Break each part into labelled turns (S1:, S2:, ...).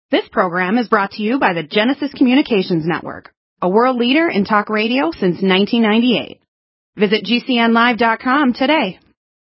S1: This program is brought to you by the Genesis Communications Network, a world leader in talk radio since 1998. Visit GCNlive.com today.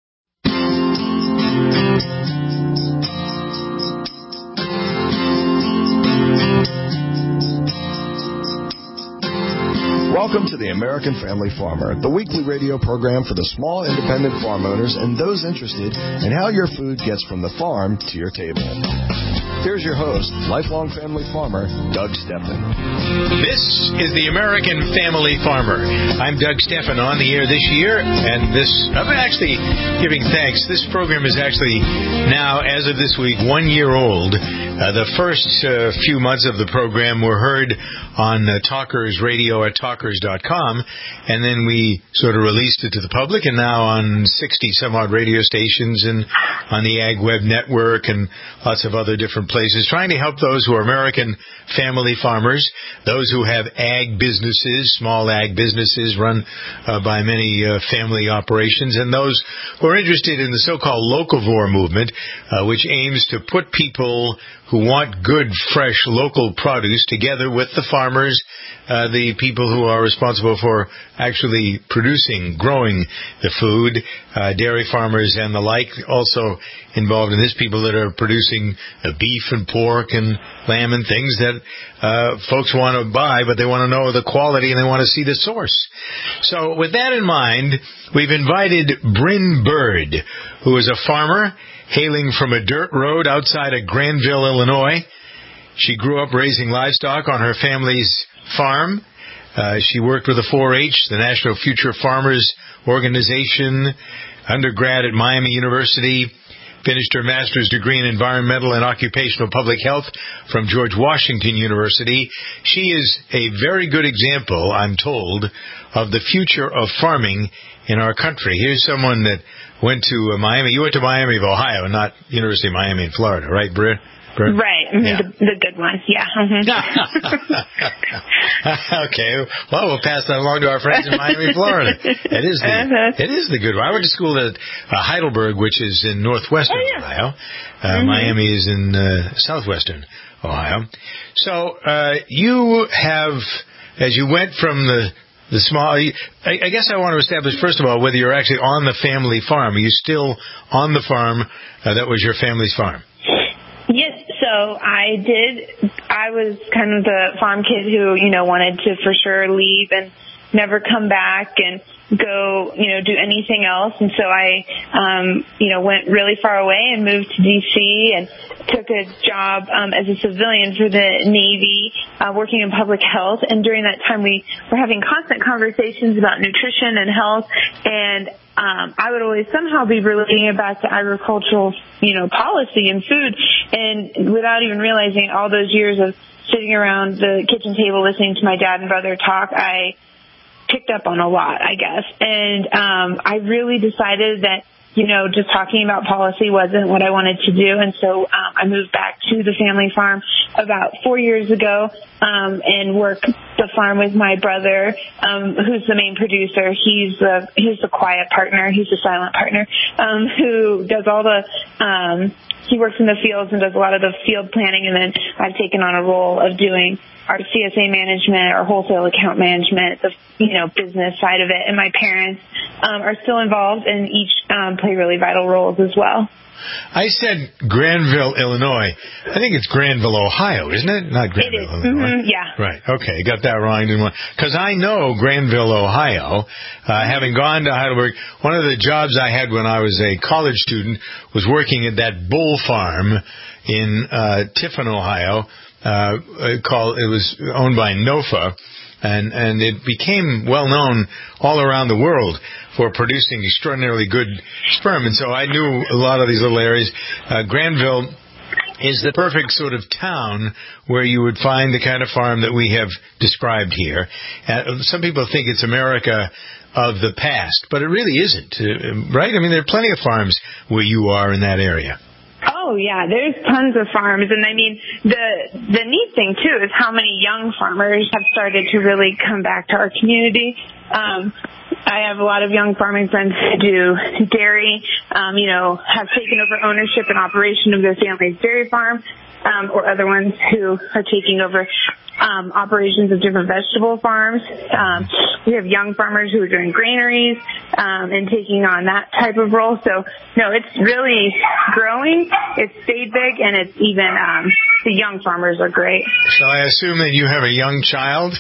S2: Welcome to the American Family Farmer, the weekly radio program for the small independent farm owners and those interested in how your food gets from the farm to your table. Here's your host, lifelong family farmer, Doug Steffen.
S3: This is the American Family Farmer. I'm Doug Steffen, on the air this year, and I'm actually giving thanks. This program is actually now, as of this week, 1 year old. The first few months of the program were heard on Talkers Radio at talkers.com, and then we sort of released it to the public, and now on 60-some-odd radio stations and on the Ag Web Network and lots of other different places, trying to help those who are American family farmers, those who have ag businesses, small ag businesses run by many family operations, and those who are interested in the so-called locavore movement, which aims to put people who want good, fresh, local produce together with the farmers, the people who are responsible for actually producing, growing the food, dairy farmers and the like, also involved in this, people that are producing beef and pork and lamb and things that folks want to buy, but they want to know the quality and they want to see the source. So with that in mind, we've invited Bryn Bird, who is a farmer hailing from a dirt road outside of Granville, Illinois. She grew up raising livestock on her family's farm. She worked with the 4-H, the National Future Farmers Organization, undergrad at Miami University, finished her master's degree in environmental and occupational public health from George Washington University. She is a very good example, I'm told, of the future of farming in our country. Here's someone that went to Miami. You went to Miami of Ohio, not University of Miami in Florida, right, Britt?
S4: Right,
S3: yeah.
S4: the good one, yeah.
S3: Okay, well, we'll pass that along to our friends in Miami, Florida. It is the good one. I went to school at Heidelberg, which is in northwestern Ohio. Miami is in southwestern Ohio. So you have, as you went from the small, I guess I want to establish, first of all, whether you're actually on the family farm. Are you still on the farm that was your family's farm?
S4: Yes, so I was kind of the farm kid who, wanted to for sure leave and never come back and go, do anything else. And so I, went really far away and moved to D.C. and took a job as a civilian for the Navy, working in public health. And during that time, we were having constant conversations about nutrition and health. And I would always somehow be relating it back to agricultural, policy and food. And without even realizing, all those years of sitting around the kitchen table listening to my dad and brother talk, I picked up on a lot, I guess. And I really decided that, just talking about policy wasn't what I wanted to do. And so I moved back to the family farm about 4 years ago and worked the farm with my brother, who's the main producer. He's the quiet partner. He's the silent partner, who does all the he works in the fields and does a lot of the field planning. And then I've taken on a role of doing our CSA management, our wholesale account management, the business side of it. And my parents are still involved and each play really vital roles as well.
S3: I said Granville, Illinois. I think it's Granville, Ohio, isn't it? Not Granville, Illinois.
S4: Yeah.
S3: Right. Okay. Got that wrong. Because I know Granville, Ohio, having gone to Heidelberg. One of the jobs I had when I was a college student was working at that bull farm in Tiffin, Ohio. It was owned by NOFA. And it became well known all around the world for producing extraordinarily good sperm. And so I knew a lot of these little areas. Granville is the perfect sort of town where you would find the kind of farm that we have described here. Some people think it's America of the past, but it really isn't, right? I mean, there are plenty of farms where you are in that area.
S4: Oh, yeah, there's tons of farms. And I mean, the neat thing, too, is how many young farmers have started to really come back to our community. I have a lot of young farming friends who do dairy, have taken over ownership and operation of their family's dairy farm. or other ones who are taking over operations of different vegetable farms. We have young farmers who are doing granaries and taking on that type of role. So, no, it's really growing. It's stayed big, and it's even the young farmers are great.
S3: So I assume that you have a young child?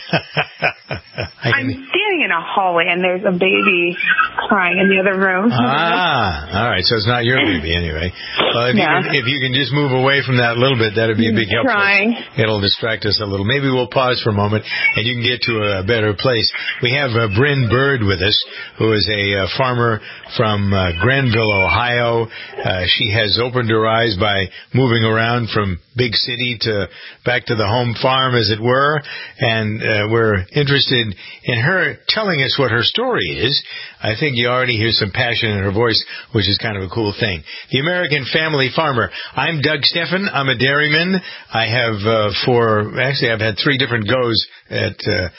S4: I'm standing in a hallway, and there's a baby crying in the other room.
S3: All right. So it's not your baby anyway. Well, if you can just move away from that a little bit, that would be a big help. It'll distract us a little. Maybe we'll pause for a moment, and you can get to a better place. We have Bryn Bird with us, who is a farmer from Granville, Ohio. She has opened her eyes by moving around from big city to back to the home farm, as it were, and we're interested in her telling us what her story is. I think you already hear some passion in her voice, which is kind of a cool thing. The American Family Farmer. I'm Doug Steffen. I'm a dairyman. I have I've had 3 different goes at,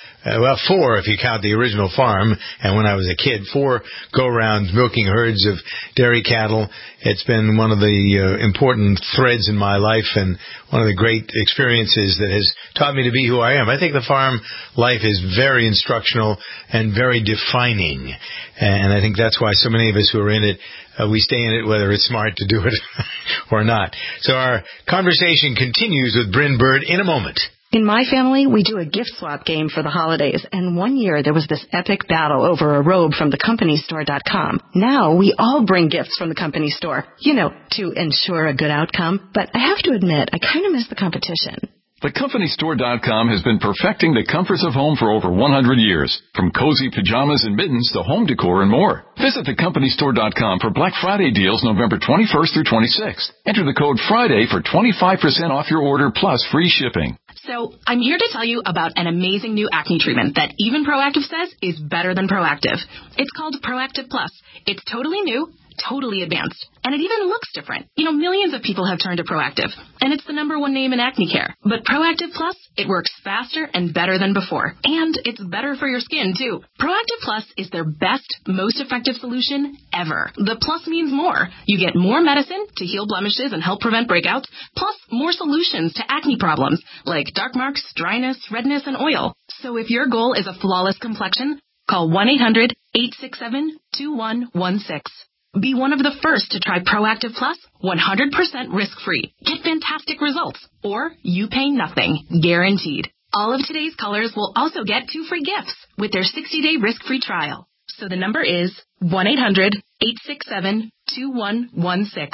S3: 4 if you count the original farm, and when I was a kid, 4 go-rounds milking herds of dairy cattle. It's been one of the important threads in my life and one of the great experiences that has taught me to be who I am. I think the farm life is very instructional and very defining, and I think that's why so many of us who are in it, we stay in it whether it's smart to do it or not. So our conversation continues with Bryn Bird in a moment.
S5: In my family, we do a gift swap game for the holidays, and one year there was this epic battle over a robe from thecompanystore.com. Now we all bring gifts from the company store, to ensure a good outcome. But I have to admit, I kind of miss the competition.
S6: TheCompanyStore.com has been perfecting the comforts of home for over 100 years. From cozy pajamas and mittens to home decor and more. Visit TheCompanyStore.com for Black Friday deals November 21st through 26th. Enter the code FRIDAY for 25% off your order plus free shipping.
S5: So I'm here to tell you about an amazing new acne treatment that even Proactive says is better than Proactive. It's called Proactive Plus. It's totally new, totally advanced, and it even looks different. Millions of people have turned to Proactive, and it's the #1 name in acne care. But Proactive Plus, it works faster and better than before, and it's better for your skin, too. Proactive Plus is their best, most effective solution ever. The plus means more. You get more medicine to heal blemishes and help prevent breakouts, plus more solutions to acne problems like dark marks, dryness, redness, and oil. So if your goal is a flawless complexion, call 1-800-867-2116. Be one of the first to try Proactive Plus 100% risk-free. Get fantastic results, or you pay nothing, guaranteed. All of today's callers will also get 2 free gifts with their 60-day risk-free trial. So the number is 1-800-867-2116.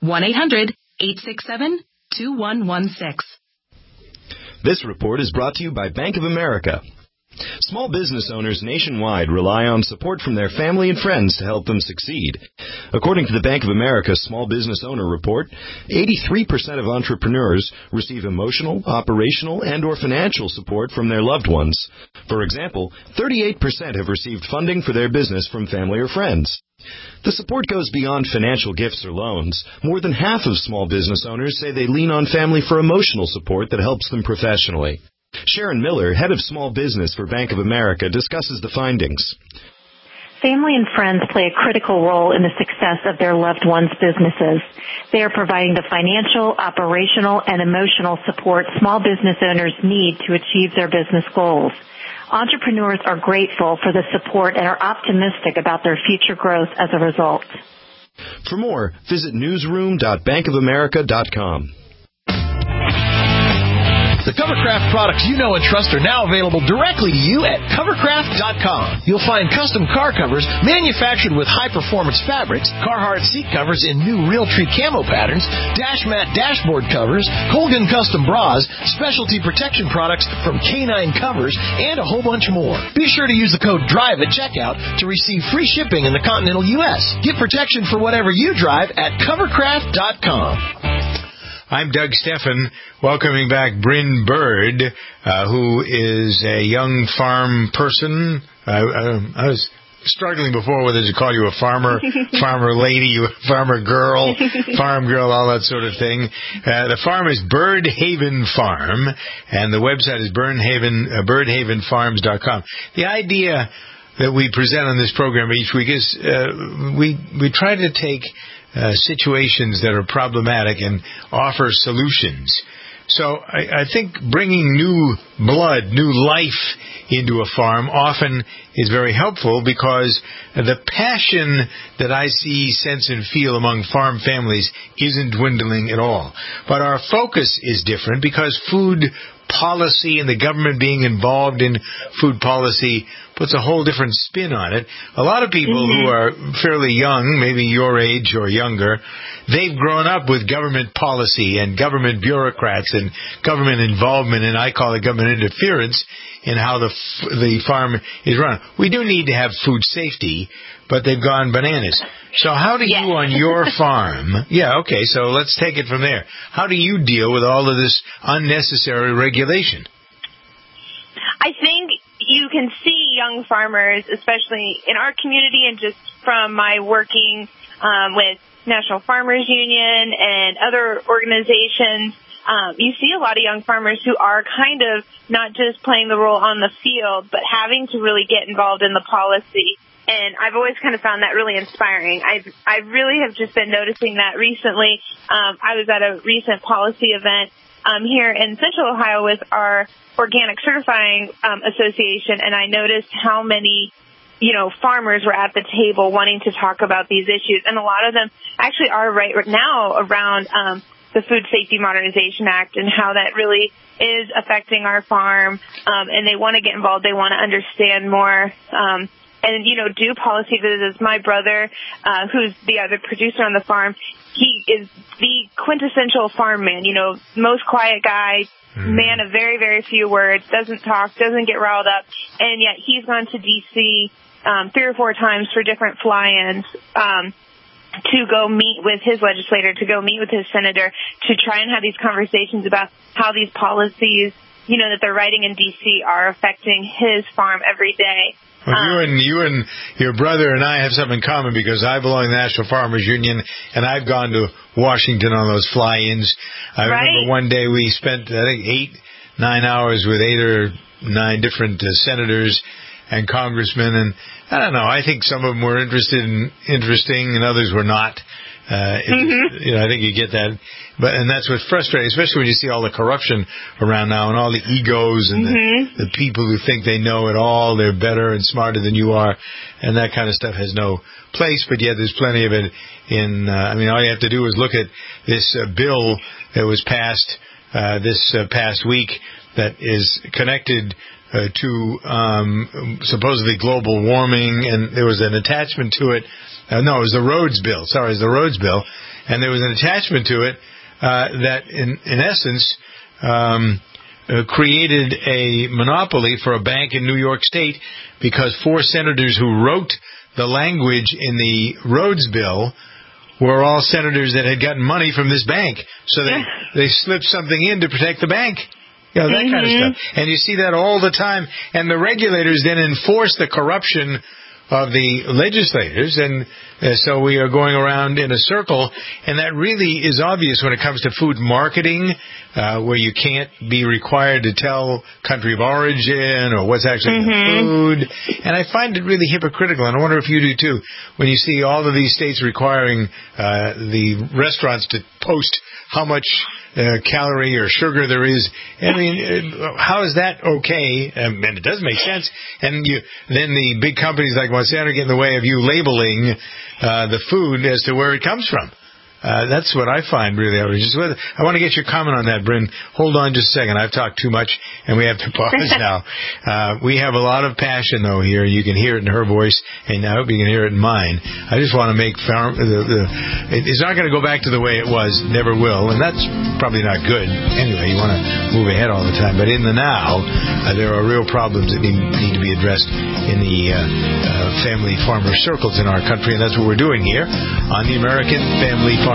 S5: 1-800-867-2116.
S2: This report is brought to you by Bank of America. Small business owners nationwide rely on support from their family and friends to help them succeed. According to the Bank of America Small Business Owner Report, 83% of entrepreneurs receive emotional, operational, and/or financial support from their loved ones. For example, 38% have received funding for their business from family or friends. The support goes beyond financial gifts or loans. More than half of small business owners say they lean on family for emotional support that helps them professionally. Sharon Miller, head of small business for Bank of America, discusses the findings.
S7: Family and friends play a critical role in the success of their loved ones' businesses. They are providing the financial, operational, and emotional support small business owners need to achieve their business goals. Entrepreneurs are grateful for the support and are optimistic about their future growth as a result.
S2: For more, visit newsroom.bankofamerica.com.
S8: The Covercraft products you know and trust are now available directly to you at Covercraft.com. You'll find custom car covers manufactured with high-performance fabrics, Carhartt seat covers in new Realtree camo patterns, Dash Mat dashboard covers, Colgan custom bras, specialty protection products from K9 Covers, and a whole bunch more. Be sure to use the code DRIVE at checkout to receive free shipping in the continental U.S. Get protection for whatever you drive at Covercraft.com.
S3: I'm Doug Steffen, welcoming back Bryn Bird, who is a young farm person. I was struggling before whether to call you a farmer, farmer lady, farmer girl, farm girl, all that sort of thing. The farm is Bird Haven Farm, and the website is birdhavenfarms.com. The idea that we present on this program each week is we try to take situations that are problematic and offer solutions. So I think bringing new blood, new life into a farm often is very helpful, because the passion that I see, sense, and feel among farm families isn't dwindling at all. But our focus is different, because food policy and the government being involved in food policy puts a whole different spin on it. A lot of people who are fairly young, maybe your age or younger, they've grown up with government policy and government bureaucrats and government involvement, and I call it government interference in how the farm is run. We do need to have food safety, but they've gone bananas. So how do you on your farm, so let's take it from there. How do you deal with all of this unnecessary regulation?
S4: I think you can see young farmers, especially in our community, and just from my working with National Farmers Union and other organizations, you see a lot of young farmers who are kind of not just playing the role on the field, but having to really get involved in the policy. And I've always kind of found that really inspiring. I really have just been noticing that recently. I was at a recent policy event here in Central Ohio with our Organic Certifying Association, and I noticed how many farmers were at the table wanting to talk about these issues. And a lot of them actually are right now around the Food Safety Modernization Act and how that really is affecting our farm. And they want to get involved. They want to understand more. And, do policy visits. My brother, who's the other producer on the farm, he is the quintessential farm man, most quiet guy, man of very, very few words, doesn't talk, doesn't get riled up, and yet he's gone to D.C. 3 or 4 times for different fly-ins to go meet with his legislator, to go meet with his senator, to try and have these conversations about how these policies, that they're writing in D.C. are affecting his farm every day.
S3: Well, you and your brother and I have something in common, because I belong to the National Farmers Union, and I've gone to Washington on those fly-ins. I remember one day we spent, I think, 8-9 hours with 8 or 9 different senators and congressmen, and I don't know, I think some of them were interesting, and others were not. I think you get that. And that's what's frustrating, especially when you see all the corruption around now and all the egos and the people who think they know it all, they're better and smarter than you are, and that kind of stuff has no place, but yet there's plenty of it in, all you have to do is look at this bill that was passed this past week that is connected to supposedly global warming, and there was an attachment to it. It was the roads bill. Sorry, it was the roads bill. And there was an attachment to it that, in essence, created a monopoly for a bank in New York State, because 4 senators who wrote the language in the roads bill were all senators that had gotten money from this bank. So they slipped something in to protect the bank. That kind of stuff. And you see that all the time. And the regulators then enforce the corruption of the legislators, and so we are going around in a circle, and that really is obvious when it comes to food marketing, where you can't be required to tell country of origin or what's actually in the food. And I find it really hypocritical, and I wonder if you do too, when you see all of these states requiring the restaurants to post how much calorie or sugar there is. How is that okay? And it does make sense. And then the big companies like Monsanto get in the way of you labeling the food as to where it comes from. That's what I find really outrageous. I want to get your comment on that, Bryn. Hold on just a second. I've talked too much, and we have to pause now. We have a lot of passion, though, here. You can hear it in her voice, and I hope you can hear it in mine. I just want to make it's not going to go back to the way it was. Never will, and that's probably not good. Anyway, you want to move ahead all the time. But in the now, there are real problems that need to be addressed in the family farmer circles in our country, and that's what we're doing here on the American Family Farmer.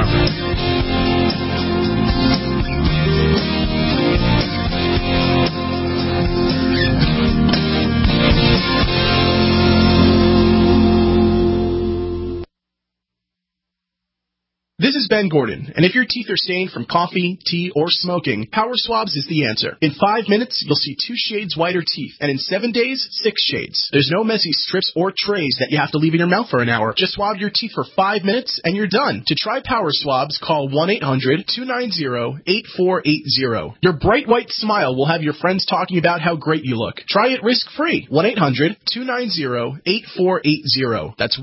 S9: This is Ben Gordon, and if your teeth are stained from coffee, tea, or smoking, Power Swabs is the answer. In 5 minutes, you'll see 2 shades whiter teeth, and in 7 days, 6 shades. There's no messy strips or trays that you have to leave in your mouth for an hour. Just swab your teeth for 5 minutes, and you're done. To try Power Swabs, call 1-800-290-8480. Your bright white smile will have your friends talking about how great you look. Try it risk-free. 1-800-290-8480. That's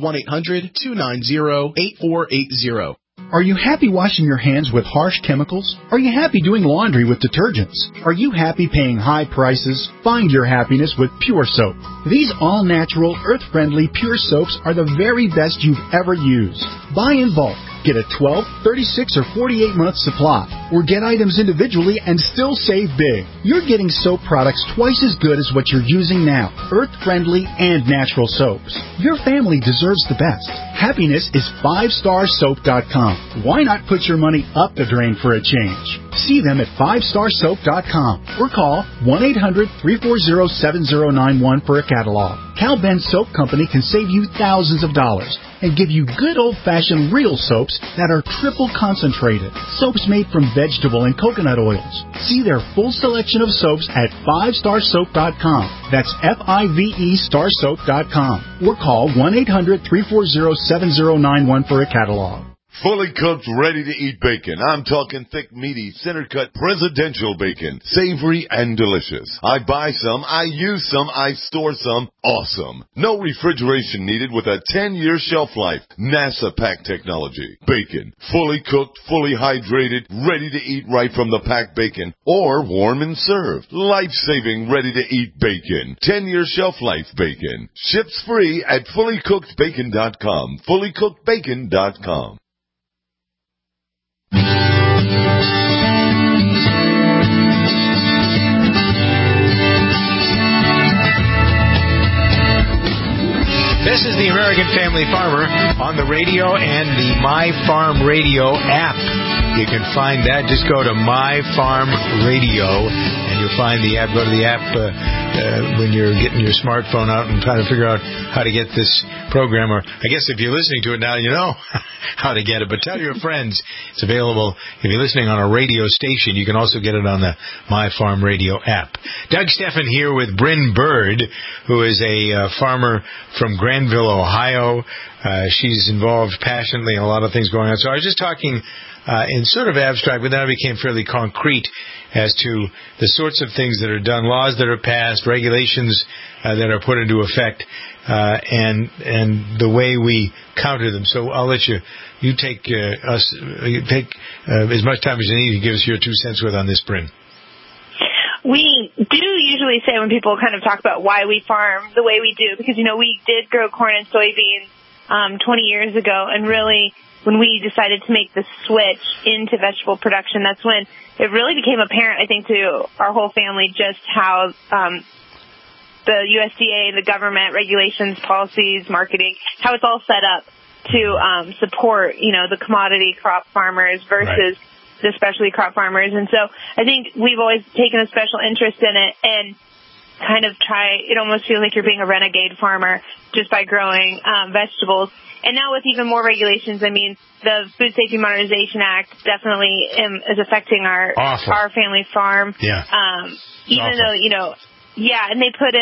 S9: 1-800-290-8480.
S10: Are you happy washing your hands with harsh chemicals? Are you happy doing laundry with detergents? Are you happy paying high prices? Find your happiness with Pure Soap. These all-natural, earth-friendly Pure Soaps are the very best you've ever used. Buy in bulk. Get a 12, 36, or 48-month supply, or get items individually and still save big. You're getting soap products twice as good as what you're using now, earth-friendly and natural soaps. Your family deserves the best. Happiness is 5starsoap.com. Why not put your money up the drain for a change? See them at 5starsoap.com or call 1-800-340-7091 for a catalog. Cal Ben Soap Company can save you thousands of dollars and give you good old-fashioned real soaps that are triple concentrated. Soaps made from vegetable and coconut oils. See their full selection of soaps at 5starsoap.com. That's F-I-V-E starsoap.com. Or call 1-800-340-7091 for a catalog.
S11: Fully cooked, ready-to-eat bacon. I'm talking thick, meaty, center-cut, presidential bacon. Savory and delicious. I buy some, I use some, I store some. Awesome. No refrigeration needed with a 10-year shelf life. NASA pack technology. Bacon. Fully cooked, fully hydrated, ready to eat right from the packed bacon. Or warm and served. Life-saving, ready-to-eat bacon. 10-year shelf life bacon. Ships free at fullycookedbacon.com. Fullycookedbacon.com.
S3: This is the American Family Farmer on the radio and the My Farm Radio app. You can find that. Just go to My Farm Radio, and you'll find the app. Go to the app when you're getting your smartphone out and trying to figure out how to get this program. Or I guess if you're listening to it now, you know how to get it. But tell your friends it's available. If you're listening on a radio station, you can also get it on the My Farm Radio app. Doug Steffen here with Bryn Bird, who is a farmer from Granville, Ohio. She's involved passionately in a lot of things going on. So I was just talking in sort of abstract, but then it became fairly concrete as to the sorts of things that are done, laws that are passed, regulations that are put into effect, and the way we counter them. So I'll let you take as much time as you need to give us your 2 cents worth on this, Bryn.
S4: We do usually say when people kind of talk about why we farm the way we do, because, you know, we did grow corn and soybeans 20 years ago, and really when we decided to make the switch into vegetable production, that's when it really became apparent, I think, to our whole family just how the USDA, the government, regulations, policies, marketing, how it's all set up to support, you know, the commodity crop farmers versus the specialty crop farmers. And so I think we've always taken a special interest in it and kind of it almost feels like you're being a renegade farmer just by growing vegetables. And now with even more regulations, I mean, the Food Safety Modernization Act definitely is affecting our family farm.
S3: Yeah.
S4: Even though, you know, and they put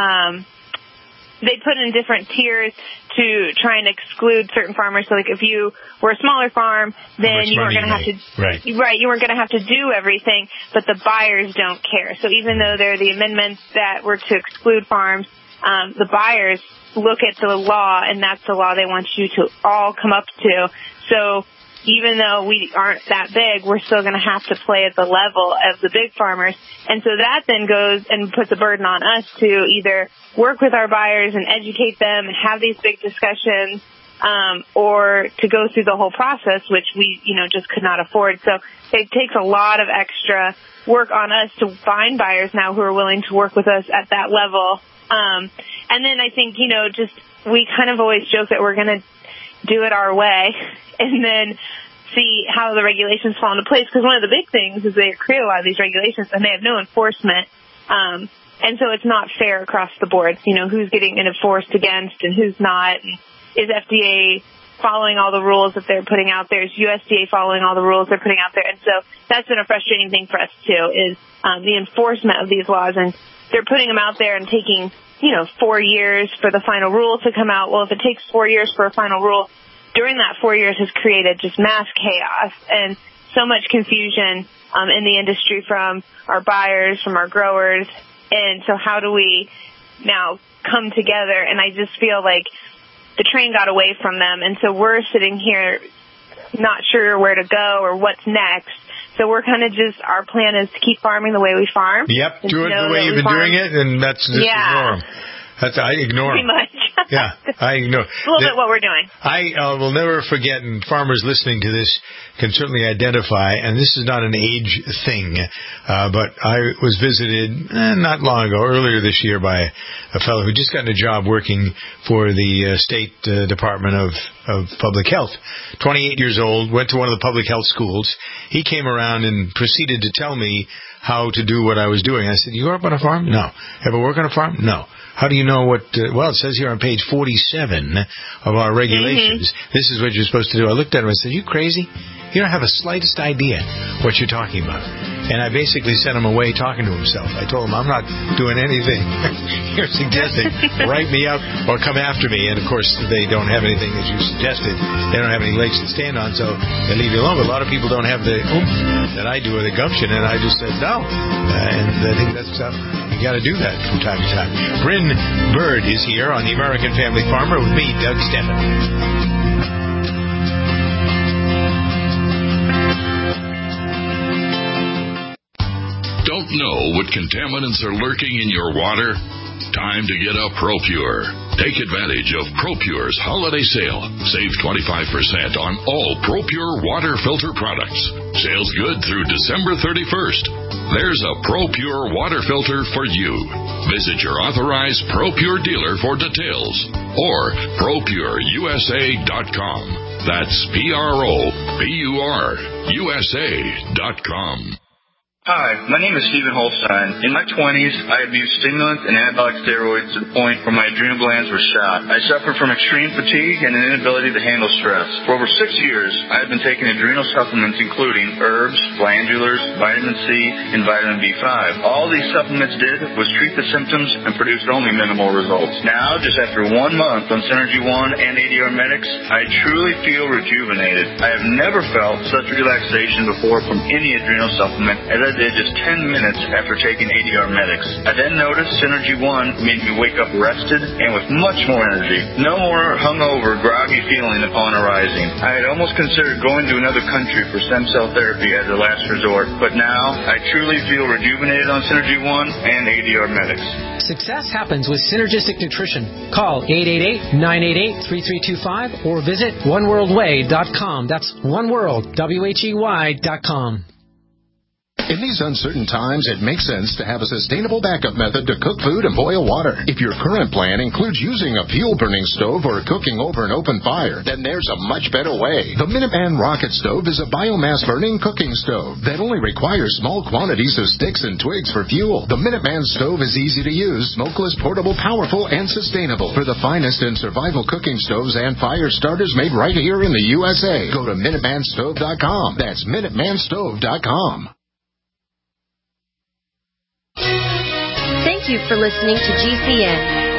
S4: in different tiers to try and exclude certain farmers. So, like, if you were a smaller farm, then you weren't going to have to, you weren't going to have to do everything, but the buyers don't care. So even though there are the amendments that were to exclude farms, the buyers look at the law, and that's the law they want you to all come up to. So even though we aren't that big, we're still going to have to play at the level of the big farmers. And so that then goes and puts a burden on us to either work with our buyers and educate them and have these big discussions, or to go through the whole process, which we, you know, just could not afford. So it takes a lot of extra work on us to find buyers now who are willing to work with us at that level. And then I think, you know, just we kind of always joke that we're going to do it our way and then see how the regulations fall into place. Because one of the big things is they create a lot of these regulations and they have no enforcement. And so it's not fair across the board, you know, who's getting enforced against and who's not. And is FDA following all the rules that they're putting out there? Is USDA following all the rules they're putting out there? And so that's been a frustrating thing for us, too, is the enforcement of these laws. And they're putting them out there and taking, 4 years for the final rule to come out. Well, if it takes 4 years for a final rule, during that 4 years has created just mass chaos and so much confusion in the industry from our buyers, from our growers. And so how do we now come together? And I just feel like the train got away from them. And so we're sitting here not sure where to go or what's next. So we're kind of our plan is to keep farming the way we farm.
S3: Yep, do it the way you've been doing it, and that's just ignore them. I ignore
S4: them. Pretty much.
S3: Yeah, I ignore.
S4: It's a little bit what we're doing.
S3: I will never forget, and farmers listening to this can certainly identify, and this is not an age thing, but I was visited not long ago, earlier this year, by a fellow who just got a job working for the State Department of Public Health. 28 years old, went to one of the public health schools. He came around and proceeded to tell me how to do what I was doing. I said, you grew up on a farm? No. Ever work on a farm? No. How do you know what, well, it says here on page 47 of our regulations, this is what you're supposed to do. I looked at him and I said, you crazy? You don't have the slightest idea what you're talking about. And I basically sent him away talking to himself. I told him, I'm not doing anything you're suggesting. Write me up or come after me. And, of course, they don't have anything, as you suggested. They don't have any legs to stand on, so they leave you alone. But a lot of people don't have the oomph that I do or the gumption. And I just said, no. And I think that's you got to do that from time to time. Bryn Bird is here on the American Family Farmer with me, Doug Stephan.
S12: Don't know what contaminants are lurking in your water? Time to get a ProPure. Take advantage of ProPure's holiday sale. Save 25% on all ProPure water filter products. Sales good through December 31st. There's a ProPure water filter for you. Visit your authorized ProPure dealer for details or ProPureUSA.com. That's ProPureUSA.com.
S13: Hi, my name is Stephen Holstein. In my 20s, I abused stimulants and anabolic steroids to the point where my adrenal glands were shot. I suffered from extreme fatigue and an inability to handle stress. For over 6 years, I have been taking adrenal supplements including herbs, glandulars, vitamin C, and vitamin B5. All these supplements did was treat the symptoms and produced only minimal results. Now, just after 1 month on Synergy One and ADR Medics, I truly feel rejuvenated. I have never felt such relaxation before from any adrenal supplement as I did just 10 minutes after taking ADR Medics. I then noticed Synergy One made me wake up rested and with much more energy. No more hungover, groggy feeling upon arising. I had almost considered going to another country for stem cell therapy as a last resort, but now I truly feel rejuvenated on Synergy One and ADR Medics.
S14: Success happens with synergistic nutrition. Call 888-988-3325 or visit oneworldway.com. That's oneworld.com.
S15: In these uncertain times, it makes sense to have a sustainable backup method to cook food and boil water. If your current plan includes using a fuel-burning stove or cooking over an open fire, then there's a much better way. The Minuteman Rocket Stove is a biomass-burning cooking stove that only requires small quantities of sticks and twigs for fuel. The Minuteman Stove is easy to use, smokeless, portable, powerful, and sustainable. For the finest in survival cooking stoves and fire starters made right here in the USA, go to MinutemanStove.com. That's MinutemanStove.com.
S16: Thank you for listening to GCN.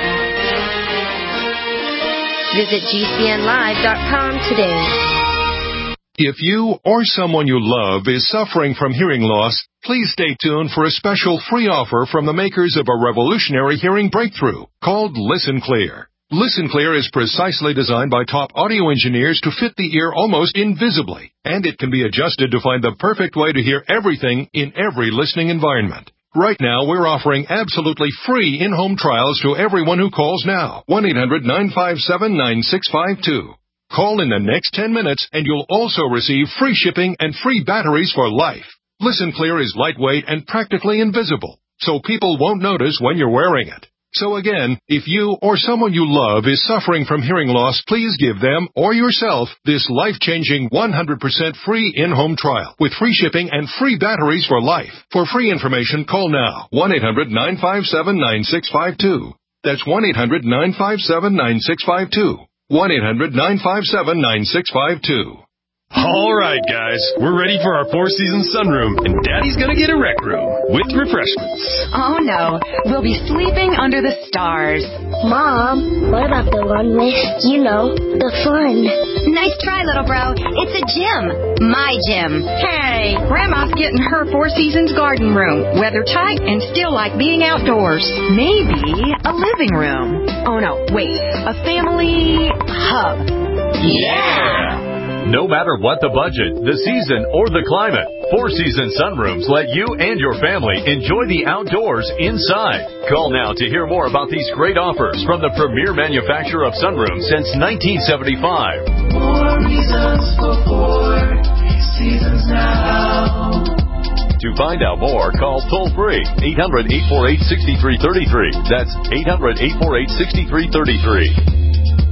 S16: Visit GCNlive.com today.
S17: If you or someone you love is suffering from hearing loss, please stay tuned for a special free offer from the makers of a revolutionary hearing breakthrough called Listen Clear. Listen Clear is precisely designed by top audio engineers to fit the ear almost invisibly, and it can be adjusted to find the perfect way to hear everything in every listening environment. Right now, we're offering absolutely free in-home trials to everyone who calls now. 1-800-957-9652. Call in the next 10 minutes, and you'll also receive free shipping and free batteries for life. Listen Clear is lightweight and practically invisible, so people won't notice when you're wearing it. So again, if you or someone you love is suffering from hearing loss, please give them or yourself this life-changing 100% free in-home trial with free shipping and free batteries for life. For free information, call now. 1-800-957-9652. That's 1-800-957-9652. 1-800-957-9652.
S18: All right, guys, we're ready for our four-season sunroom, and Daddy's gonna get a rec room with refreshments.
S1: Oh, no. We'll be sleeping under the stars.
S19: Mom, what about the one with, the fun?
S16: Nice try, little bro. It's a gym. My gym.
S1: Hey, Grandma's getting her Four Seasons garden room. Weather tight and still like being outdoors. Maybe a living room. Oh, no, wait. A family hub.
S18: Yeah! No matter what the budget, the season, or the climate, Four Seasons Sunrooms let you and your family enjoy the outdoors inside. Call now to hear more about these great offers from the premier manufacturer of sunrooms since 1975.
S20: More reasons for Four Seasons now.
S18: To find out more, call toll-free 800-848-6333. That's 800-848-6333.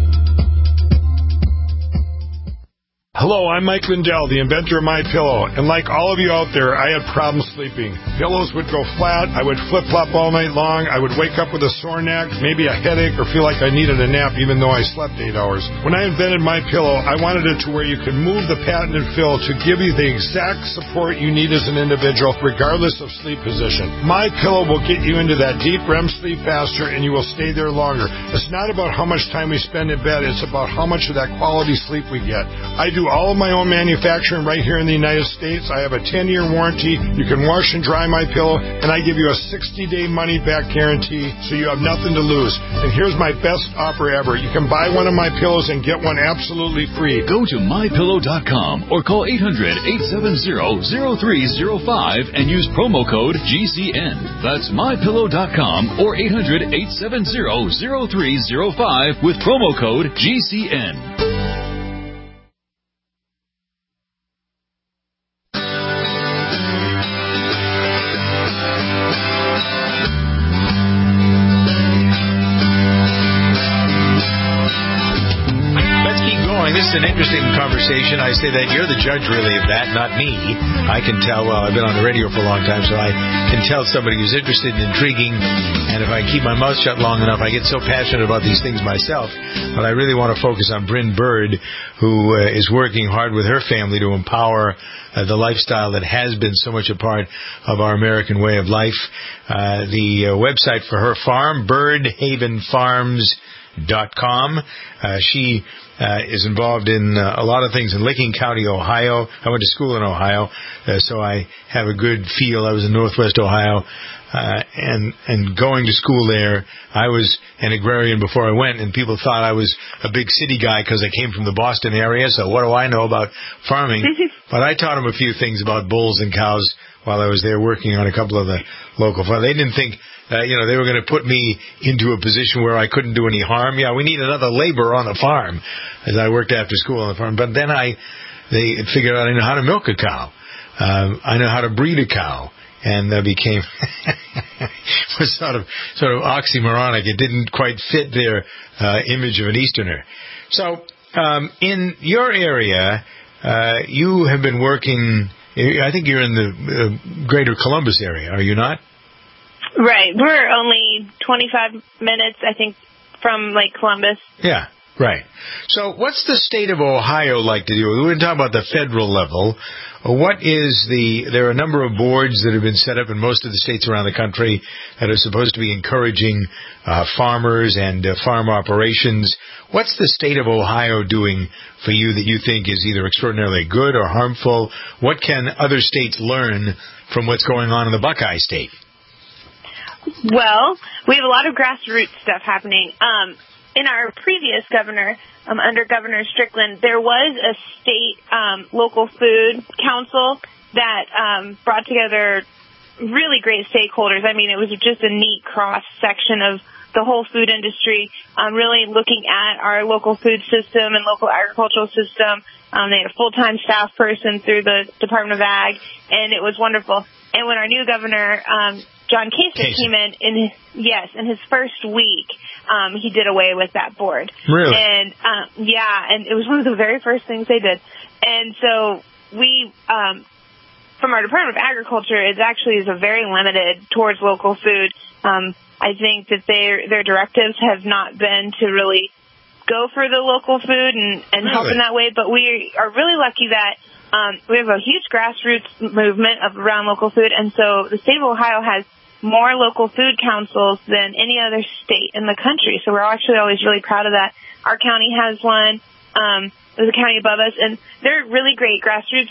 S21: Hello, I'm Mike Lindell, the inventor of MyPillow, and like all of you out there, I had problems sleeping. Pillows would go flat, I would flip-flop all night long, I would wake up with a sore neck, maybe a headache, or feel like I needed a nap even though I slept 8 hours. When I invented MyPillow, I wanted it to where you could move the patented fill to give you the exact support you need as an individual, regardless of sleep position. MyPillow will get you into that deep REM sleep faster, and you will stay there longer. It's not about how much time we spend in bed, it's about how much of that quality sleep we get. I do all of my own manufacturing right here in the United States. I have a 10-year warranty. You can wash and dry my pillow, and I give you a 60-day money-back guarantee, so you have nothing to lose. And here's my best offer ever. You can buy one of my pillows and get one absolutely free.
S18: Go to MyPillow.com or call 800-870-0305 and use promo code GCN. That's MyPillow.com or 800-870-0305 with promo code GCN.
S3: This is an interesting conversation. I say that you're the judge, really, of that, not me. I can tell, well, I've been on the radio for a long time, so I can tell somebody who's interested and intriguing, and if I keep my mouth shut long enough, I get so passionate about these things myself. But I really want to focus on Bryn Bird, who is working hard with her family to empower the lifestyle that has been so much a part of our American way of life. The website for her farm, birdhavenfarms.com. She is involved in a lot of things in Licking County, Ohio. I went to school in Ohio, so I have a good feel. I was in Northwest Ohio, and going to school there, I was an agrarian before I went, and people thought I was a big city guy because I came from the Boston area, so what do I know about farming? But I taught them a few things about bulls and cows while I was there working on a couple of the local farms. They didn't think they were going to put me into a position where I couldn't do any harm. Yeah, we need another laborer on the farm, as I worked after school on the farm. But then they figured out I know how to milk a cow. I know how to breed a cow. And that became was sort of oxymoronic. It didn't quite fit their image of an Easterner. So in your area, you have been working. I think you're in the greater Columbus area, are you not?
S4: Right. We're only 25 minutes, I think, from Lake Columbus.
S3: Yeah, right. So what's the state of Ohio like to do? We're going to talk about the federal level. There are a number of boards that have been set up in most of the states around the country that are supposed to be encouraging farmers and farm operations. What's the state of Ohio doing for you that you think is either extraordinarily good or harmful? What can other states learn from what's going on in the Buckeye State?
S4: Well, we have a lot of grassroots stuff happening. In our previous governor, under Governor Strickland, there was a state local food council that brought together really great stakeholders. I mean, it was just a neat cross-section of the whole food industry, really looking at our local food system and local agricultural system. They had a full-time staff person through the Department of Ag, and it was wonderful. And when our new governor, John Kasich came in his first week, he did away with that board.
S3: Really?
S4: And, and it was one of the very first things they did. And so we, from our Department of Agriculture, it actually is a very limited towards local food. I think that their directives have not been to really go for the local food and help in that way. But we are really lucky that we have a huge grassroots movement around local food, and so the state of Ohio has more local food councils than any other state in the country. So we're actually always really proud of that. Our county has one. There's a county above us, and they're really great grassroots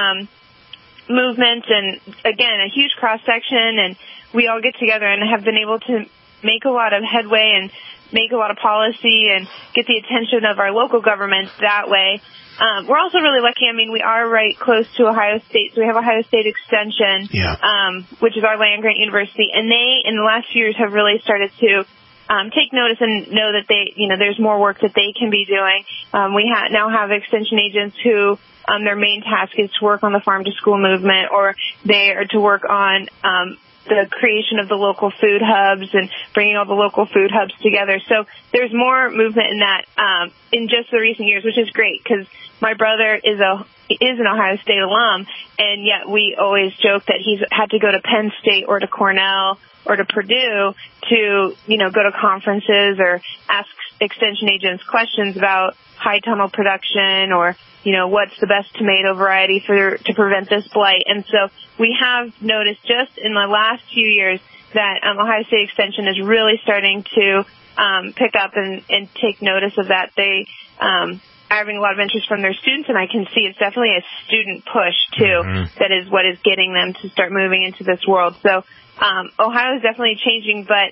S4: movements, and again, a huge cross-section, and we all get together and have been able to make a lot of headway and make a lot of policy and get the attention of our local governments that way. We're also really lucky. I mean, we are right close to Ohio State, so we have Ohio State Extension, which is our land-grant university, and they, in the last few years, have really started to take notice and know that there's more work that they can be doing. We now have extension agents who their main task is to work on the farm-to-school movement, or they are to work on the creation of the local food hubs and bringing all the local food hubs together. So there's more movement in that in just the recent years, which is great because my brother is an Ohio State alum, and yet we always joke that he's had to go to Penn State or to Cornell or to Purdue to, go to conferences or ask extension agents questions about high tunnel production or, what's the best tomato variety to prevent this blight. And so we have noticed just in the last few years that Ohio State Extension is really starting to pick up and take notice of that. They are having a lot of interest from their students, and I can see it's definitely a student push, too, that is what is getting them to start moving into this world. So Ohio is definitely changing, but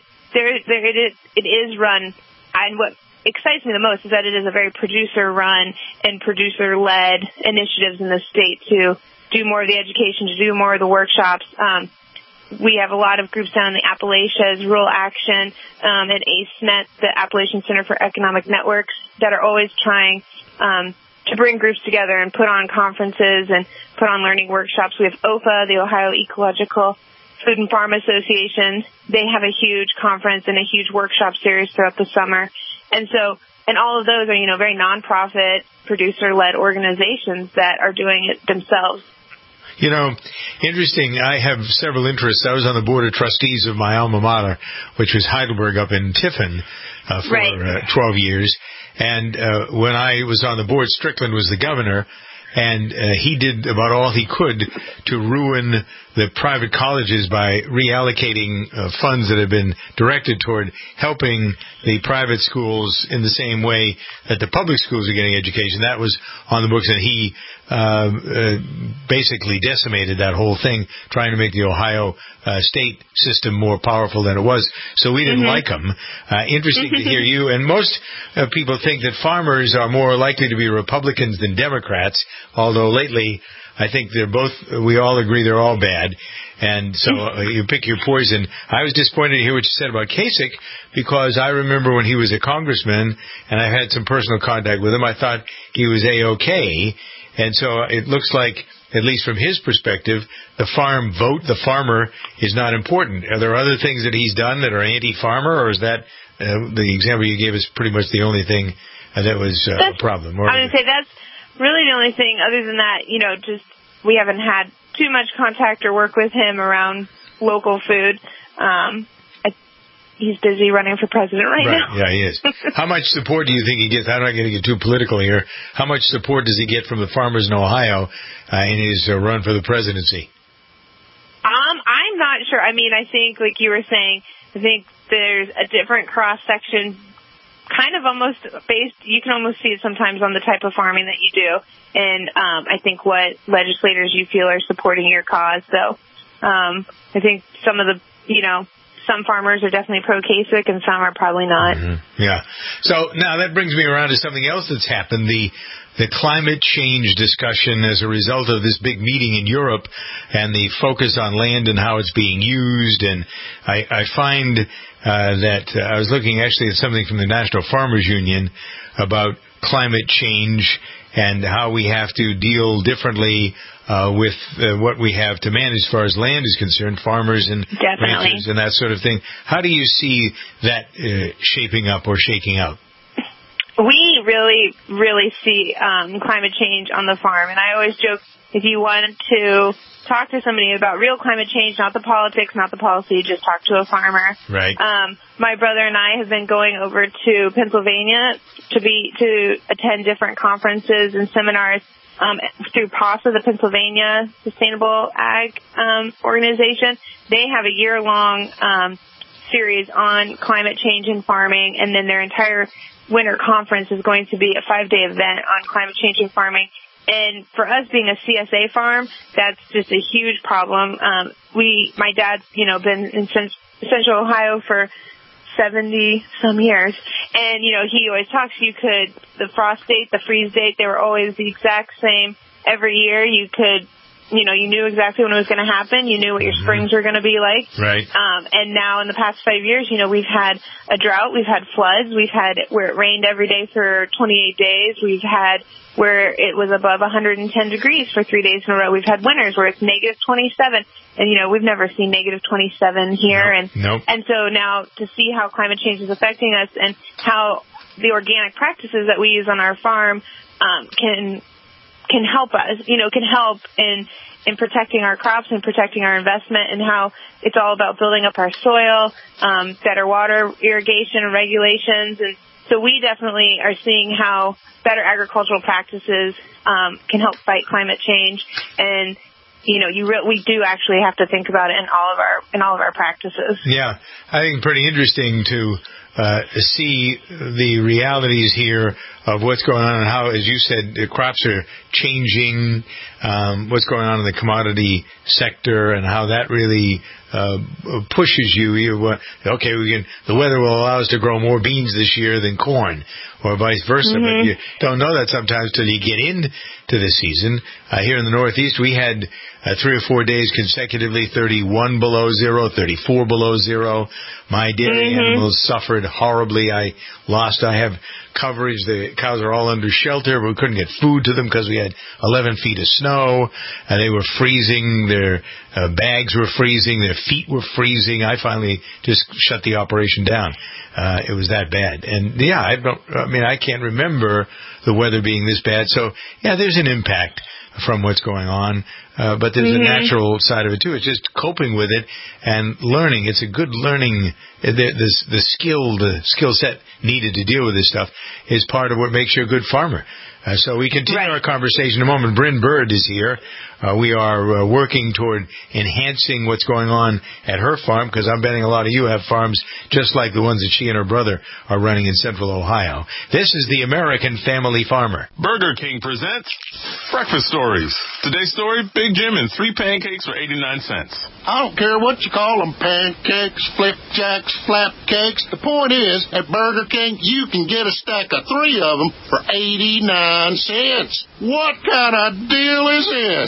S4: it is run, and what excites me the most is that it is a very producer-run and producer-led initiatives in the state to do more of the education, to do more of the workshops. We have a lot of groups down in the Appalachians, Rural Action, and ACENET, the Appalachian Center for Economic Networks, that are always trying to bring groups together and put on conferences and put on learning workshops. We have OFA, the Ohio Ecological Food and Farm Association. They have a huge conference and a huge workshop series throughout the summer. And all of those are, very nonprofit, producer-led organizations that are doing it themselves.
S3: Interesting. I have several interests. I was on the board of trustees of my alma mater, which was Heidelberg up in Tiffin, for 12 years. And when I was on the board, Strickland was the governor, and he did about all he could to ruin the private colleges by reallocating funds that have been directed toward helping the private schools in the same way that the public schools are getting education. That was on the books, and he basically decimated that whole thing, trying to make the Ohio state system more powerful than it was. So we didn't like him. Interesting to hear you. And most people think that farmers are more likely to be Republicans than Democrats, although lately I think we all agree they're all bad. And so you pick your poison. I was disappointed to hear what you said about Kasich, because I remember when he was a congressman, and I had some personal contact with him, I thought he was A-OK. And so it looks like, at least from his perspective, the farmer is not important. Are there other things that he's done that are anti-farmer, or is that the example you gave is pretty much the only thing that was a problem?
S4: I would say that's really the only thing. Other than that, just we haven't had too much contact or work with him around local food. He's busy running for president right now.
S3: Yeah, he is. How much support do you think he gets? I'm not going to get too political here. How much support does he get from the farmers in Ohio in his run for the presidency?
S4: I'm not sure. I mean, I think, like you were saying, I think there's a different cross-section, kind of almost based, you can almost see it sometimes on the type of farming that you do, and I think what legislators you feel are supporting your cause. So I think some of the, some farmers are definitely pro-Kasich and some are probably not.
S3: Yeah. So now that brings me around to something else that's happened, the climate change discussion as a result of this big meeting in Europe and the focus on land and how it's being used. And I find that I was looking actually at something from the National Farmers Union about climate change and how we have to deal differently with what we have to manage as far as land is concerned, farmers and ranchers and that sort of thing. How do you see that shaping up or shaking out?
S4: we really, really see climate change on the farm. And I always joke, if you want to talk to somebody about real climate change, not the politics, not the policy, just talk to a farmer.
S3: Right.
S4: My brother and I have been going over to Pennsylvania to attend different conferences and seminars through PASA, the Pennsylvania Sustainable Ag Organization. They have a year-long series on climate change and farming, and then their entire winter conference is going to be a 5-day event on climate change and farming. And for us being a CSA farm, that's just a huge problem. My dad's, been in Central Ohio for 70 some years. And, he always talks, the frost date, the freeze date, they were always the exact same every year. You could, you knew exactly when it was going to happen. You knew what your springs were going to be like.
S3: Right.
S4: And now in the past 5 years, we've had a drought, we've had floods, we've had where it rained every day for 28 days. We've had where it was above 110 degrees for 3 days in a row. We've had winters where it's negative 27. And, we've never seen negative 27 here.
S3: Nope.
S4: And so now to see how climate change is affecting us and how the organic practices that we use on our farm can help us, can help in protecting our crops and protecting our investment, and how it's all about building up our soil, better water irrigation and regulations. And so we definitely are seeing how better agricultural practices can help fight climate change. And we do actually have to think about it in all of our practices.
S3: Yeah, I think pretty interesting to see the realities here of what's going on and how, as you said, the crops are changing, what's going on in the commodity sector, and how that really pushes you. The weather will allow us to grow more beans this year than corn, or vice versa. But you don't know that sometimes till you get into the season. Here in the Northeast, we had 3 or 4 days consecutively 31 below zero, 34 below zero. My dairy animals suffered horribly. I have coverage. The cows are all under shelter, but we couldn't get food to them because we had 11 feet of snow. They were freezing. Their bags were freezing. Their feet were freezing. I finally just shut the operation down. It was that bad. And I can't remember the weather being this bad. So there's an impact from what's going on. But there's a natural side of it too. It's just coping with it and learning. It's a good learning. The skill set needed to deal with this stuff is part of what makes you a good farmer. So we continue our conversation in a moment. Bryn Bird is here. We are working toward enhancing what's going on at her farm, because I'm betting a lot of you have farms just like the ones that she and her brother are running in Central Ohio. This is the American Family Farmer.
S6: Burger King presents Breakfast Stories. Today's story, Big Jim and 3 pancakes for 89 cents.
S22: I don't care what you call them, pancakes, flipjacks, flapcakes. The point is, at Burger King, you can get a stack of 3 of them for 89 cents. What kind of deal is this?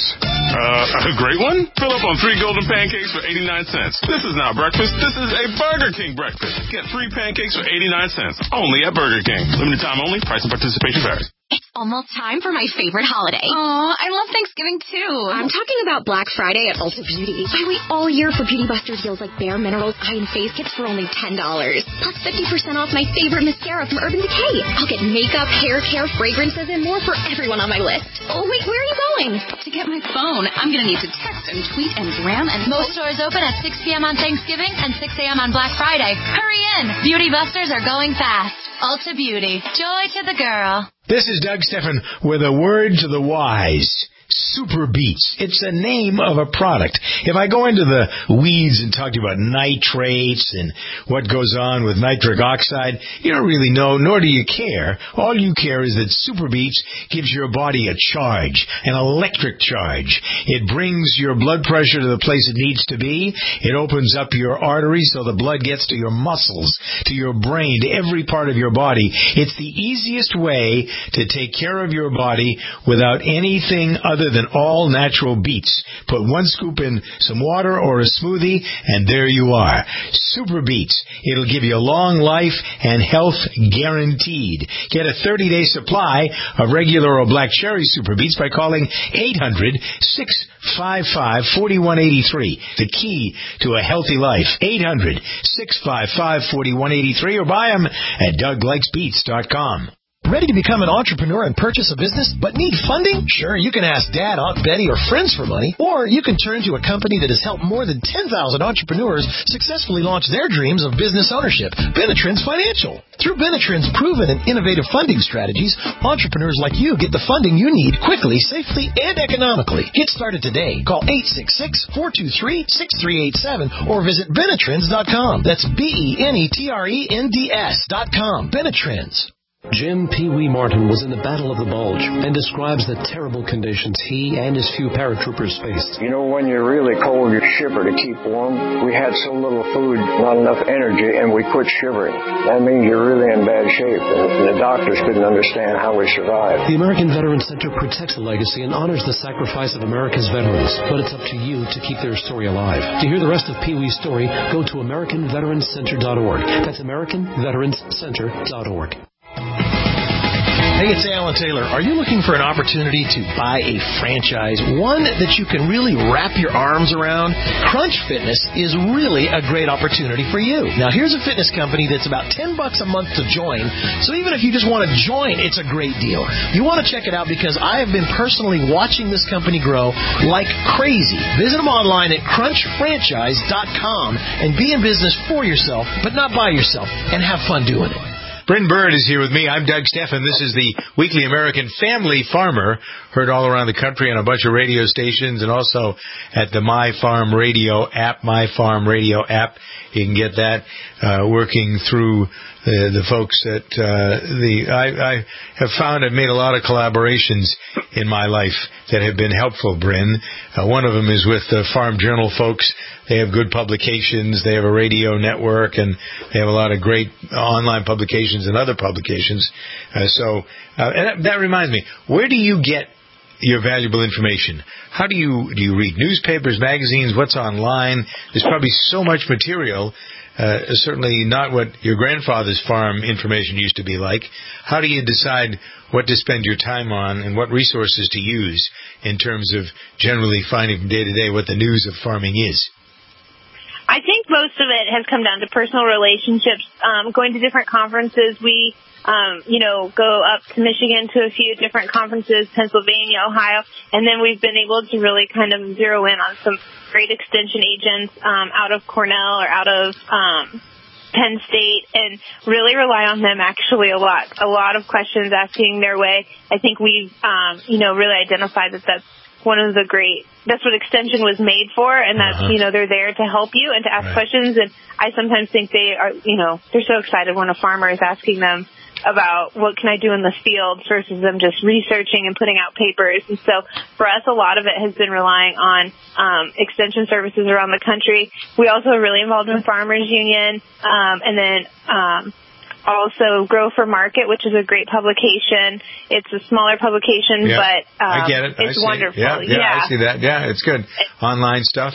S6: A great one? Fill up on 3 golden pancakes for 89 cents. This is not breakfast. This is a Burger King breakfast. Get 3 pancakes for 89 cents. Only at Burger King. Limited time only. Price and participation varies.
S5: It's almost time for my favorite holiday. Aw, I love Thanksgiving too. I'm talking about Black Friday at Ulta Beauty. I wait all year for Beauty Buster deals like Bare Minerals Eye and Face Kits for only $10. Plus 50% off my favorite mascara from Urban Decay. I'll get makeup, hair care, fragrances, and more for everyone on my list. Oh, wait, where are you going? To get my phone. I'm going to need to text and tweet and gram and...
S23: Most stores open at 6 p.m. on Thanksgiving and 6 a.m. on Black Friday. Hurry in. Beauty Busters are going fast. Ulta Beauty. Joy to the girl.
S3: This is Doug Stephan with a word to the wise. Super Beets. It's the name of a product. If I go into the weeds and talk to you about nitrates and what goes on with nitric oxide, you don't really know, nor do you care. All you care is that Super Beets gives your body a charge, an electric charge. It brings your blood pressure to the place it needs to be. It opens up your arteries so the blood gets to your muscles, to your brain, to every part of your body. It's the easiest way to take care of your body without anything other than all natural beets. Put 1 scoop in some water or a smoothie, and there you are. Super Beets. It'll give you a long life and health guaranteed. Get a 30-day supply of regular or black cherry Super Beets by calling 800-655-4183. The key to a healthy life. 800-655-4183, or buy them at DougLikesBeets.com.
S2: Ready to become an entrepreneur and purchase a business, but need funding? Sure, you can ask Dad, Aunt Betty, or friends for money, or you can turn to a company that has helped more than 10,000 entrepreneurs successfully launch their dreams of business ownership, Benetrends Financial. Through Benetrends' proven and innovative funding strategies, entrepreneurs like you get the funding you need quickly, safely, and economically. Get started today. Call 866-423-6387 or visit Benetrends.com. That's BENETRENDS.com. Benetrends.
S14: Jim Pee Wee Martin was in the Battle of the Bulge and describes the terrible conditions he and his few paratroopers faced.
S7: You know, when you're really cold, you shiver to keep warm. We had so little food, not enough energy, and we quit shivering. That means you're really in bad shape, and the doctors couldn't understand how we survived.
S14: The American Veterans Center protects a legacy and honors the sacrifice of America's veterans, but it's up to you to keep their story alive. To hear the rest of Pee Wee's story, go to AmericanVeteransCenter.org. That's AmericanVeteransCenter.org.
S2: Hey, it's Alan Taylor. Are you looking for an opportunity to buy a franchise, one that you can really wrap your arms around? Crunch Fitness is really a great opportunity for you. Now, here's a fitness company that's about $10 a month to join, so even if you just want to join, it's a great deal. You want to check it out because I have been personally watching this company grow like crazy. Visit them online at crunchfranchise.com and be in business for yourself, but not by yourself, and have fun doing it.
S3: Bryn Bird is here with me. I'm Doug Steffen. This is the Weekly American Family Farmer, heard all around the country on a bunch of radio stations and also at the My Farm Radio app, You can get that working through the folks at I have found I've made a lot of collaborations in my life that have been helpful, Bryn. One of them is with the Farm Journal folks. They have good publications. They have a radio network, and they have a lot of great online publications and other publications. And that reminds me, where do you get your valuable information? How do you read newspapers, magazines? What's online? There's probably so much material. Certainly not what your grandfather's farm information used to be like. How do you decide what to spend your time on and what resources to use in terms of generally finding from day to day what the news of farming is?
S4: I think most of it has come down to personal relationships, going to different conferences. We, go up to Michigan to a few different conferences, Pennsylvania, Ohio, and then we've been able to really kind of zero in on some great extension agents out of Cornell or out of Penn State, and really rely on them actually a lot. A lot of questions asking their way. I think we've, really identified that that's one of the that's what extension was made for, and that's, they're there to help you and to ask questions. And I sometimes think they are, they're so excited when a farmer is asking them about what can I do in the field versus them just researching and putting out papers. And so for us, a lot of it has been relying on extension services around the country. We also are really involved in Farmers Union, and then also Grow for Market, which is a great publication. It's a smaller publication, but
S3: I get it.
S4: It's wonderful.
S3: Yeah, I see that. Yeah, it's good. Online stuff.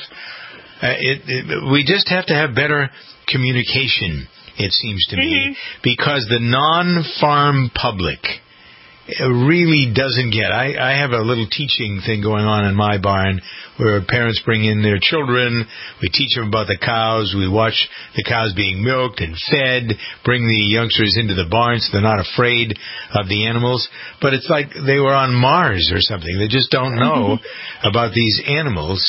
S3: We just have to have better communication, it seems to me, because the non-farm public really doesn't get. I have a little teaching thing going on in my barn where parents bring in their children. We teach them about the cows. We watch the cows being milked and fed, bring the youngsters into the barn so they're not afraid of the animals. But it's like they were on Mars or something. They just don't know about these animals.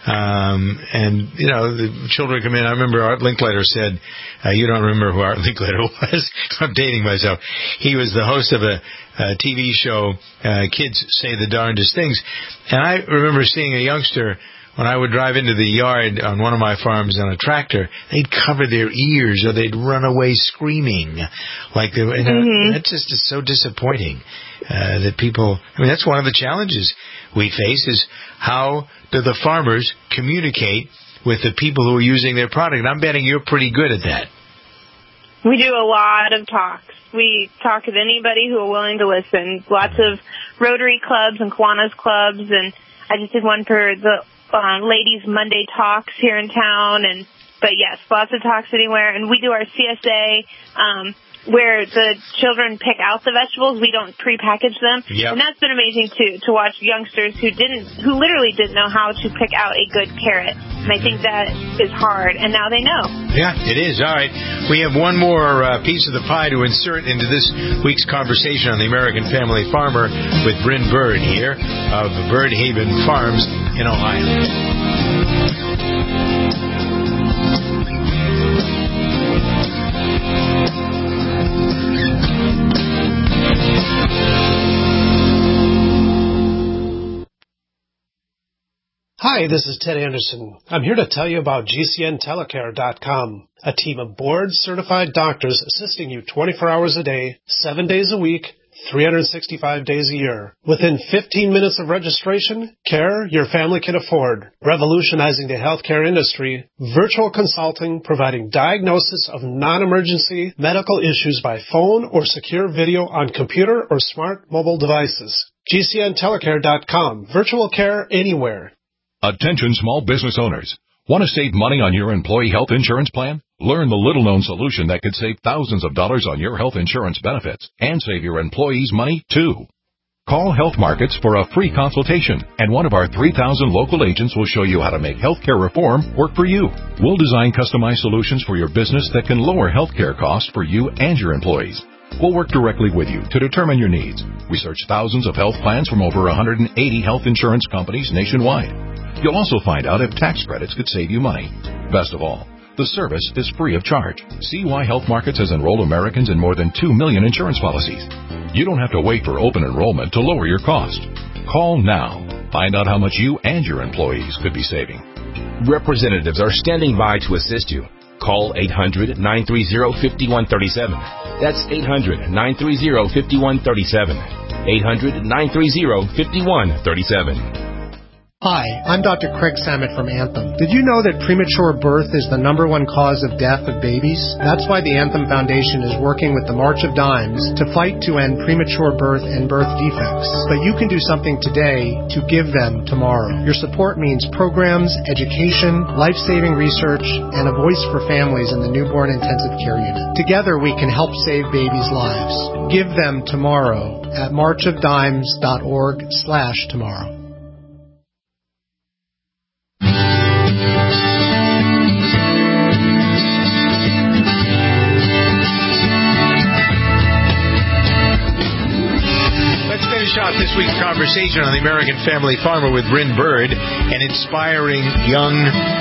S3: The children come in. I remember Art Linkletter said, you don't remember who Art Linkletter was. I'm dating myself. He was the host of a TV show, Kids Say the Darndest Things. And I remember seeing a youngster when I would drive into the yard on one of my farms on a tractor. They'd cover their ears or they'd run away screaming. That just is so disappointing that people... that's one of the challenges we face is how do the farmers communicate with the people who are using their product? And I'm betting you're pretty good at that.
S4: We do a lot of talks. We talk with anybody who are willing to listen. Lots of Rotary clubs and Kiwanis clubs, and I just did one for the Ladies Monday Talks here in town. But yes, lots of talks anywhere. And we do our CSA where the children pick out the vegetables. We don't prepackage them.
S3: Yep.
S4: And that's been amazing to watch youngsters who literally didn't know how to pick out a good carrot. And I think that is hard, and now they know.
S3: Yeah, it is. All right. We have one more piece of the pie to insert into this week's conversation on the American Family Farmer with Bryn Bird here of Bird Haven Farms in Ohio.
S14: Hi, this is Ted Anderson. I'm here to tell you about GCNtelecare.com, a team of board-certified doctors assisting you 24 hours a day, 7 days a week, 365 days a year. Within 15 minutes of registration, care your family can afford. Revolutionizing the healthcare industry, virtual consulting providing diagnosis of non-emergency medical issues by phone or secure video on computer or smart mobile devices. GCNtelecare.com, virtual care anywhere.
S8: Attention small business owners. Want to save money on your employee health insurance plan? Learn the little-known solution that could save thousands of dollars on your health insurance benefits and save your employees money, too. Call Health Markets for a free consultation, and one of our 3,000 local agents will show you how to make healthcare reform work for you. We'll design customized solutions for your business that can lower healthcare costs for you and your employees. We'll work directly with you to determine your needs. We search thousands of health plans from over 180 health insurance companies nationwide. You'll also find out if tax credits could save you money. Best of all, the service is free of charge. See why Health Markets has enrolled Americans in more than 2 million insurance policies. You don't have to wait for open enrollment to lower your cost. Call now. Find out how much you and your employees could be saving.
S9: Representatives are standing by to assist you. Call 800-930-5137. That's 800-930-5137. 800-930-5137.
S10: Hi, I'm Dr. Craig Samet from Anthem. Did you know that premature birth is the #1 cause of death of babies? That's why the Anthem Foundation is working with the March of Dimes to fight to end premature birth and birth defects. But you can do something today to give them tomorrow. Your support means programs, education, life-saving research, and a voice for families in the newborn intensive care unit. Together we can help save babies' lives. Give them tomorrow at marchofdimes.org/tomorrow.
S3: Off this week's conversation on the American Family Farmer with Bryn Bird, an inspiring young,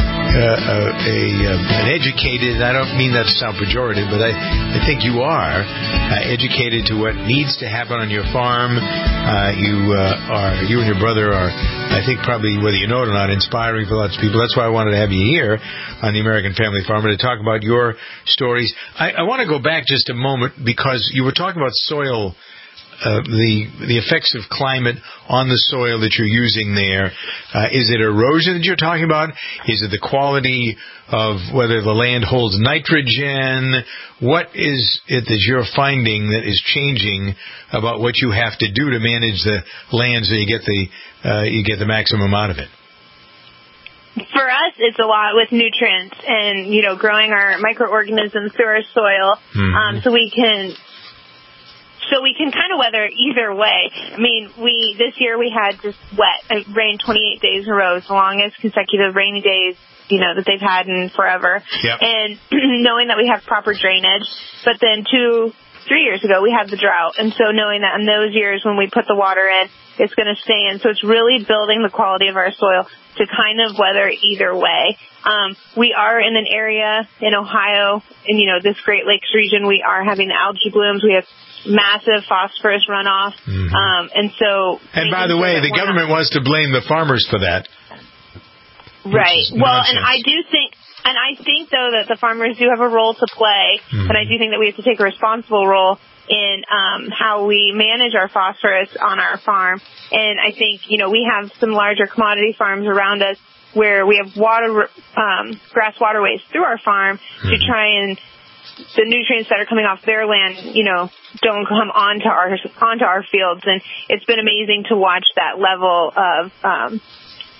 S3: an educated, I don't mean that to sound pejorative, but I think you are educated to what needs to happen on your farm. You and your brother are, I think probably, whether you know it or not, inspiring for lots of people. That's why I wanted to have you here on the American Family Farmer to talk about your stories. I want to go back just a moment because you were talking about soil, the effects of climate on the soil that you're using there. Is it erosion that you're talking about? Is it the quality of whether the land holds nitrogen? What is it that you're finding that is changing about what you have to do to manage the land so you get the maximum out of it?
S4: For us, it's a lot with nutrients and, growing our microorganisms through our soil, so we can kind of weather either way. I mean, this year we had just wet. It rained 28 days in a row, the longest consecutive rainy days, that they've had in forever.
S3: Yep.
S4: And knowing that we have proper drainage, but then 2-3 years ago we had the drought. And so knowing that in those years when we put the water in, it's going to stay in. So it's really building the quality of our soil to kind of weather either way. We are in an area in Ohio, in, this Great Lakes region, we are having algae blooms. We have massive phosphorus runoff. And by
S3: the way, the government wants to blame the farmers for that.
S4: Right. Well, and I think though that the farmers do have a role to play, and I do think that we have to take a responsible role in how we manage our phosphorus on our farm. And I think, we have some larger commodity farms around us where we have grass waterways through our farm to try and the nutrients that are coming off their land, don't come onto our fields. And it's been amazing to watch that level of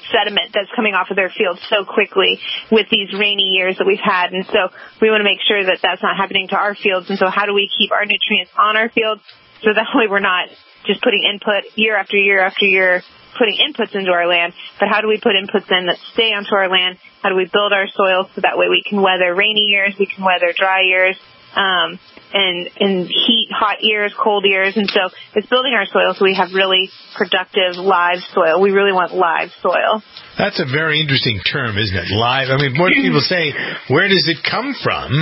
S4: sediment that's coming off of their fields so quickly with these rainy years that we've had. And so we want to make sure that that's not happening to our fields. And so how do we keep our nutrients on our fields so that way we're not just putting input year after year after year, putting inputs into our land, but how do we put inputs in that stay onto our land? How do we build our soil so that way we can weather rainy years, we can weather dry years, and heat, hot years, cold years. And so it's building our soil so we have really productive live soil. We really want live soil.
S3: That's a very interesting term, isn't it? Live. I mean, what people say, where does it come from?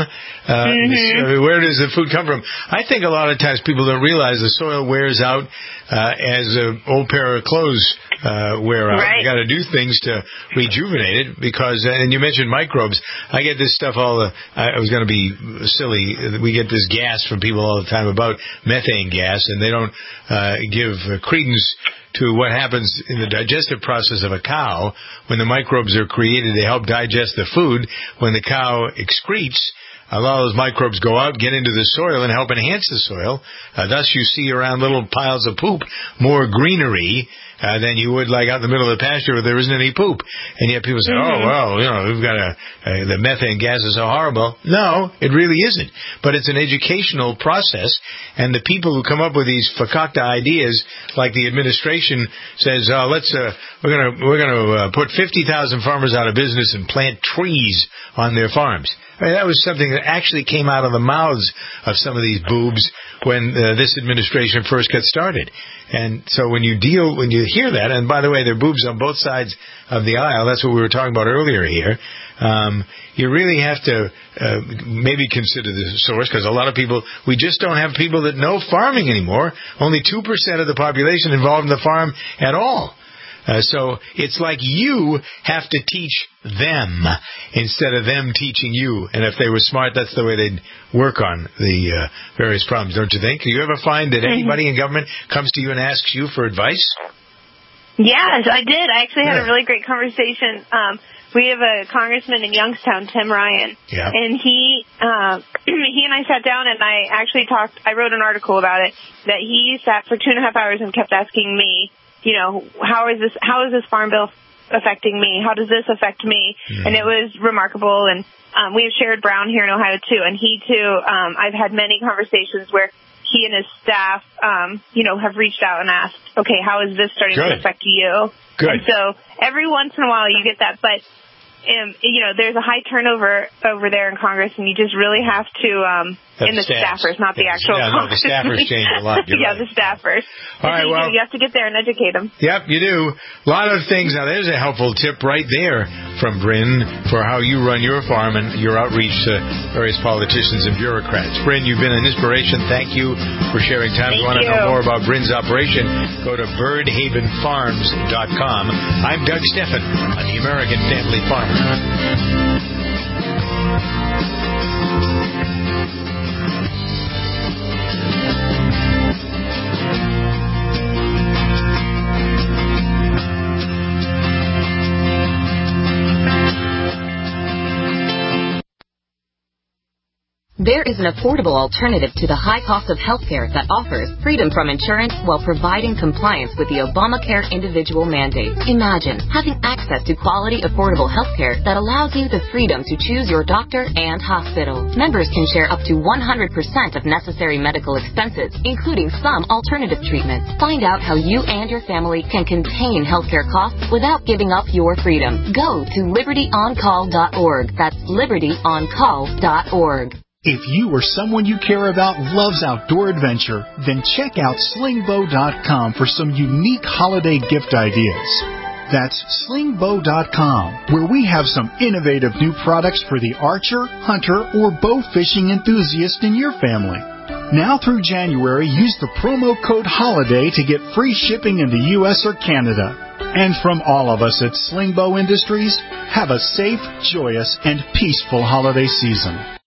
S3: Where does the food come from? I think a lot of times people don't realize the soil wears out as an old pair of clothes wear out. Right. You got to do things to rejuvenate it because, and you mentioned microbes. I get this stuff I was going to be silly. We get this gas from people all the time about methane gas, and they don't give credence to what happens in the digestive process of a cow. When the microbes are created, they help digest the food. When the cow excretes, a lot of those microbes go out, get into the soil, and help enhance the soil. Thus, you see around little piles of poop more greenery than you would like out in the middle of the pasture where there isn't any poop. And yet people say, oh, well, we've got the methane gas is so horrible. No, it really isn't. But it's an educational process, and the people who come up with these fakakta ideas, like the administration says, we're going to put 50,000 farmers out of business and plant trees on their farms. I mean, that was something that actually came out of the mouths of some of these boobs when this administration first got started. And so when you hear that, and by the way, there are boobs on both sides of the aisle, that's what we were talking about earlier here, you really have to maybe consider the source, because a lot of people, we just don't have people that know farming anymore. Only 2% of the population involved in the farm at all. So it's like you have to teach them instead of them teaching you. And if they were smart, that's the way they'd work on the various problems, don't you think? Do you ever find that anybody in government comes to you and asks you for advice?
S4: Yes, I did. I actually had a really great conversation. We have a congressman in Youngstown, Tim Ryan, and he and I sat down and I actually I wrote an article about it, that he sat for 2.5 hours and kept asking me, how is this farm bill affecting me? How does this affect me? And it was remarkable. And we have Sherrod Brown here in Ohio too, and he too. I've had many conversations where he and his staff, have reached out and asked, okay, how is this starting to affect you? Good. And so every once in a while you get that, but there's a high turnover over there in Congress, and you just really have to, and the staffers, not the actual Congress.
S3: The staffers change a lot.
S4: The staffers.
S3: All right, well,
S4: you have to get there and educate them.
S3: Yep, you do. A lot of things. Now, there's a helpful tip right there from Bryn for how you run your farm and your outreach to various politicians and bureaucrats. Bryn, you've been an inspiration. Thank you for sharing time. If you want to know more about Bryn's operation, go to birdhavenfarms.com. I'm Doug Steffen on the American Family Farmer.
S1: There is an affordable alternative to the high cost of healthcare that offers freedom from insurance while providing compliance with the Obamacare individual mandate. Imagine having access to quality, affordable healthcare that allows you the freedom to choose your doctor and hospital. Members can share up to 100% of necessary medical expenses, including some alternative treatments. Find out how you and your family can contain healthcare costs without giving up your freedom. Go to libertyoncall.org. That's libertyoncall.org.
S11: If you or someone you care about loves outdoor adventure, then check out slingbow.com for some unique holiday gift ideas. That's slingbow.com, where we have some innovative new products for the archer, hunter, or bow fishing enthusiast in your family. Now through January, use the promo code HOLIDAY to get free shipping in the U.S. or Canada. And from all of us at Slingbow Industries, have a safe, joyous, and peaceful holiday season.